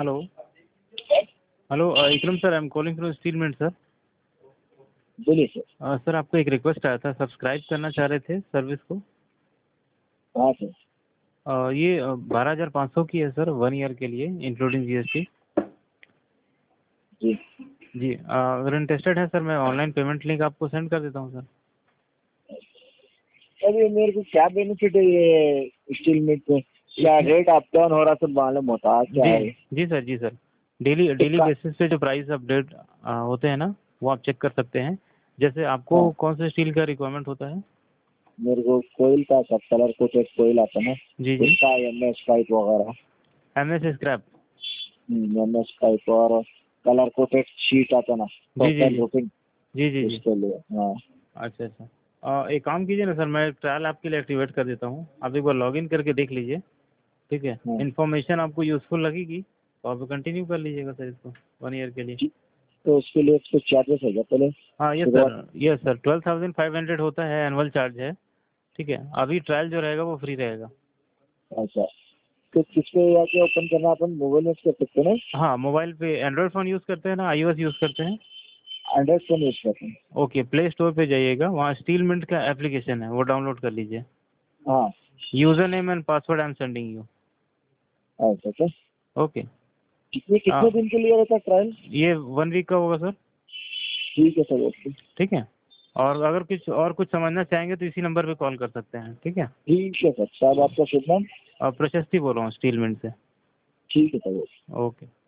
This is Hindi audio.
Hello hello Ikram sir, I am calling from SteelMint sir. बोलिए सर। सर आपको एक रिक्वेस्ट आया था, सब्सक्राइब करना चाह रहे थे सर्विस को। हाँ सर। ये 12,500 की है सर, 1 ईयर के लिए इंक्लूडिंग जीएसटी। जी जी अगर इंटरेस्टेड है सर, मैं ऑनलाइन पेमेंट लिंक आपको सेंड कर देता हूँ सर। सर ये मेरे को क्या बेनिफिट है ये स्टील मिट में? क्या रेट अप डाउन हो रहा तो मालूम होता क्या है? जी सर, जी सर। डेली इसका बेसिस पे जो प्राइस अपडेट होते हैं ना, वो आप चेक कर सकते हैं। जैसे आपको हाँ, कौन से स्टील का रिक्वायरमेंट होता है? मेरे को कोयल का सब कलर कोटेड कोयल आता है ना, जी जी। उसका MS पाइप वगैरह। MS scrap. MS पाइप और कलर कोटेड शीट आता ना, जी जी पर्पल जी रूफिंग, जी जी जी। उसके लिए। हाँ अच्छा अच्छा। एक काम कीजिए ना सर, मैं ट्रायल आपके लिए एक्टिवेट कर देता हूँ, आप एक बार लॉगिन करके देख लीजिए। ठीक है, हाँ। इन्फॉर्मेशन आपको यूज़फुल लगेगी तो आप कंटिन्यू कर लीजिएगा सर इसको 1 ईयर के लिए। ठीक, तो उसके लिए कुछ चार्जेस है क्या पहले? हाँ शुरुआत। यस सर 12,500 होता है, एनुअल चार्ज है। ठीक है, अभी ट्रायल जो रहेगा वो फ्री रहेगा। अच्छा, तो किस पे आके ओपन करना, अपन मोबाइल में कर सकते हैं ना? हाँ, मोबाइल पे एंड्रॉयड फ़ोन यूज़ करते हैं ना, iOS यूज़ करते हैं? एंड्रॉइड फोन यूज करते हैं। ओके, प्ले स्टोर पे जाइएगा, वहाँ स्टील मिंट का एप्लीकेशन है, वो डाउनलोड कर लीजिए। हाँ। User name and password I am sending you. अच्छा अच्छा। ओके। कितने कितने दिन के लिए रहता है ट्रायल? ये 1 वीक का होगा सर। ठीक है सर, ओके। ठीक है, और अगर कुछ समझना चाहेंगे तो इसी नंबर पे कॉल कर सकते हैं। ठीक है। ठीक है सर, साहब आपका शुभ नाम? प्रशस्ति बोल रहा हूँ स्टील मिंट से। ठीक है सर। ओके।